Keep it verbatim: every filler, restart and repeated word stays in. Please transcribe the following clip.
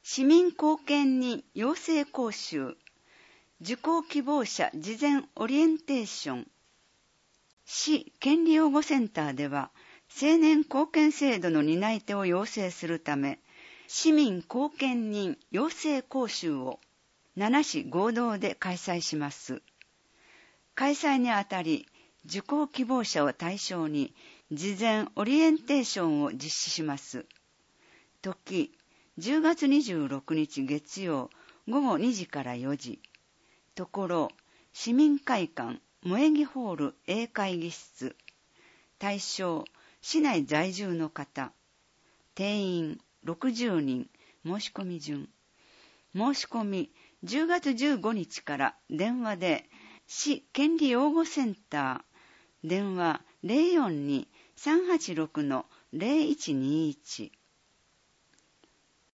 市民貢献人養成講習、受講希望者事前オリエンテーション。市権利擁護センターでは、青年貢献制度の担い手を養成するため、市民貢献人養成講習をなな市合同で開催します。開催にあたり、受講希望者を対象に事前オリエンテーションを実施します。時、じゅうがつにじゅうろくにち月曜ごごにじからよじ。ところ、市民会館萌木ホール A 会議室。対象、市内在住の方。定員ろくじゅうにん、申し込み順。申し込みじゅうがつじゅうごにちから電話で市権利擁護センター電話 ゼロよんに さんはちろく ゼロいちにいち